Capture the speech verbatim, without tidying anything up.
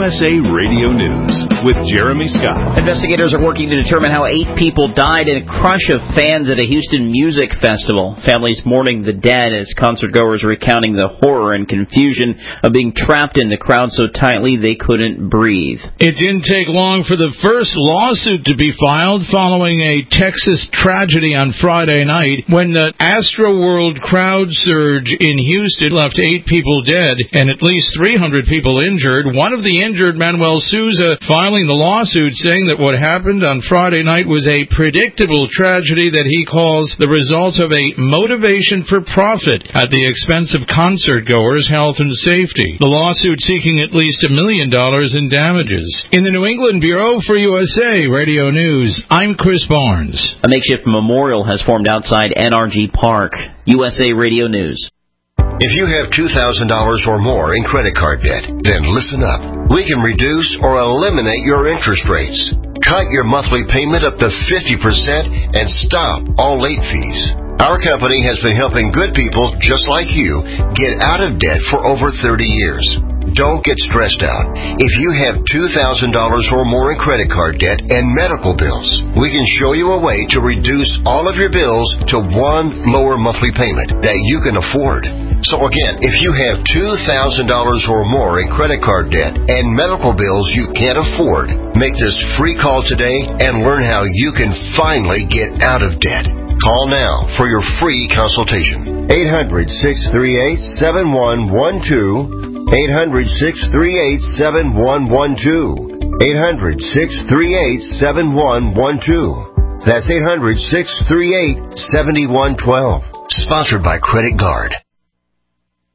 S A Radio News with Jeremy Scott. Investigators are working to determine how eight people died in a crush of fans at a Houston music festival. Families mourning the dead as concertgoers recounting the horror and confusion of being trapped in the crowd so tightly they couldn't breathe. It didn't take long for the first lawsuit to be filed following a Texas tragedy on Friday night when the Astroworld crowd surge in Houston left eight people dead and at least three hundred people injured. One of the injured, Manuel Souza, filing the lawsuit saying that what happened on Friday night was a predictable tragedy that he calls the result of a motivation for profit at the expense of concertgoers' health and safety. The lawsuit seeking at least a million dollars in damages. In the New England Bureau for U S A Radio News, I'm Chris Barnes. A makeshift memorial has formed outside N R G Park. U S A Radio News. If you have two thousand dollars or more in credit card debt, then listen up. We can reduce or eliminate your interest rates. Cut your monthly payment up to fifty percent and stop all late fees. Our company has been helping good people just like you get out of debt for over thirty years. Don't get stressed out. If you have two thousand dollars or more in credit card debt and medical bills, we can show you a way to reduce all of your bills to one lower monthly payment that you can afford. So again, if you have two thousand dollars or more in credit card debt and medical bills you can't afford, make this free call today and learn how you can finally get out of debt. Call now for your free consultation. eight hundred, six three eight, seven one one two. eight hundred, six three eight, seven one one two. eight hundred, six three eight, seven one one two. That's eight hundred, six three eight, seven one one two. Sponsored by Credit Guard.